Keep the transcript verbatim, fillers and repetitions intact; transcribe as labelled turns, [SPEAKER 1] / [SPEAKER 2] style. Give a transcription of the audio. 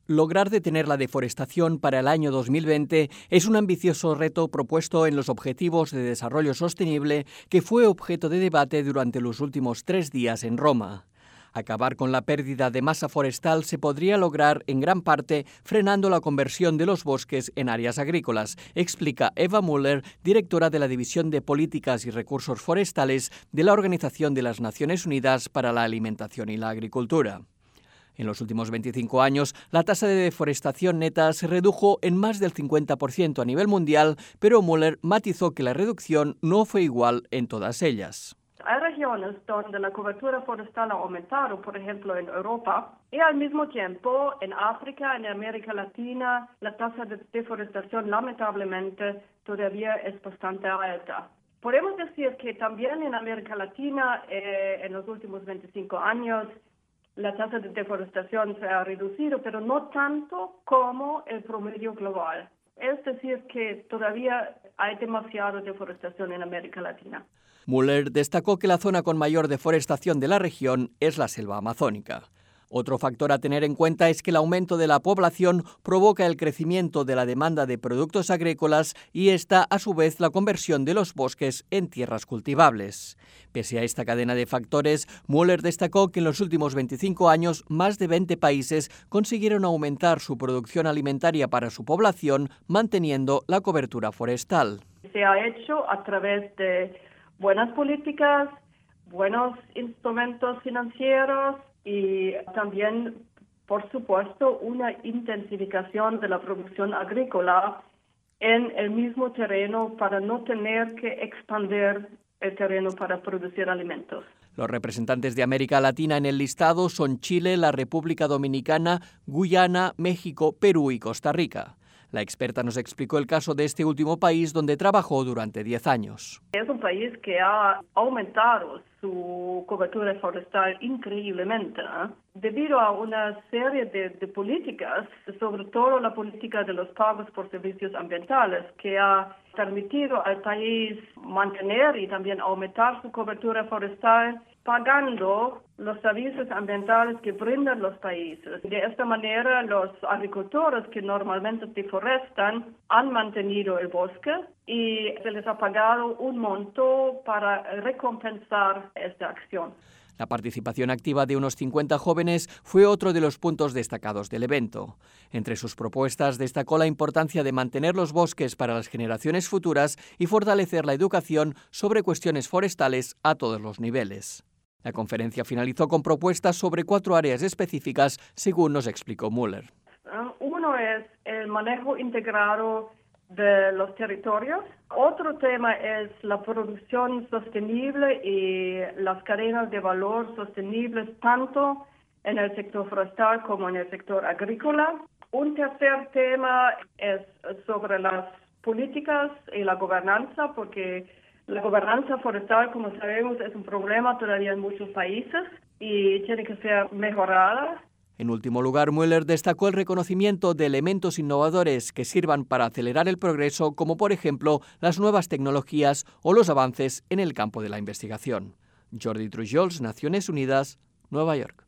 [SPEAKER 1] Lograr detener la deforestación para el año dos mil veinte es un ambicioso reto propuesto en los Objetivos de Desarrollo Sostenible que fue objeto de debate durante los últimos tres días en Roma. Acabar con la pérdida de masa forestal se podría lograr en gran parte frenando la conversión de los bosques en áreas agrícolas, explica Eva Müller, directora de la División de Políticas y Recursos Forestales de la Organización de las Naciones Unidas para la Alimentación y la Agricultura. En los últimos veinticinco años, la tasa de deforestación neta se redujo en más del cincuenta por ciento a nivel mundial, pero Müller matizó que la reducción no fue igual en todas ellas.
[SPEAKER 2] Hay regiones donde la cobertura forestal ha aumentado, por ejemplo en Europa, y al mismo tiempo en África, en América Latina, la tasa de deforestación lamentablemente todavía es bastante alta. Podemos decir que también en América Latina, eh, en los últimos veinticinco años, la tasa de deforestación se ha reducido, pero no tanto como el promedio global. Es decir, que todavía hay demasiada deforestación en América Latina.
[SPEAKER 1] Müller destacó que la zona con mayor deforestación de la región es la selva amazónica. Otro factor a tener en cuenta es que el aumento de la población provoca el crecimiento de la demanda de productos agrícolas y esta, a su vez, la conversión de los bosques en tierras cultivables. Pese a esta cadena de factores, Müller destacó que en los últimos veinticinco años más de veinte países consiguieron aumentar su producción alimentaria para su población, manteniendo la cobertura forestal.
[SPEAKER 2] Se ha hecho a través de buenas políticas, buenos instrumentos financieros, y también, por supuesto, una intensificación de la producción agrícola en el mismo terreno para no tener que expandir el terreno para producir alimentos.
[SPEAKER 1] Los representantes de América Latina en el listado son Chile, la República Dominicana, Guyana, México, Perú y Costa Rica. La experta nos explicó el caso de este último país donde trabajó durante diez años.
[SPEAKER 2] Es un país que ha aumentado su cobertura forestal increíblemente, ¿eh? debido a una serie de, de políticas, sobre todo la política de los pagos por servicios ambientales, que ha permitido al país mantener y también aumentar su cobertura forestal pagando los servicios ambientales que brindan los países. De esta manera, los agricultores que normalmente deforestan han mantenido el bosque y se les ha pagado un monto para recompensar esta acción.
[SPEAKER 1] La participación activa de unos cincuenta jóvenes fue otro de los puntos destacados del evento. Entre sus propuestas destacó la importancia de mantener los bosques para las generaciones futuras y fortalecer la educación sobre cuestiones forestales a todos los niveles. La conferencia finalizó con propuestas sobre cuatro áreas específicas, según nos explicó Müller.
[SPEAKER 2] Uno es el manejo integrado de los territorios. Otro tema es la producción sostenible y las cadenas de valor sostenibles tanto en el sector forestal como en el sector agrícola. Un tercer tema es sobre las políticas y la gobernanza, porque la gobernanza forestal, como sabemos, es un problema todavía en muchos países y tiene que ser mejorada.
[SPEAKER 1] En último lugar, Müller destacó el reconocimiento de elementos innovadores que sirvan para acelerar el progreso, como por ejemplo las nuevas tecnologías o los avances en el campo de la investigación. Jordi Trujols, Naciones Unidas, Nueva York.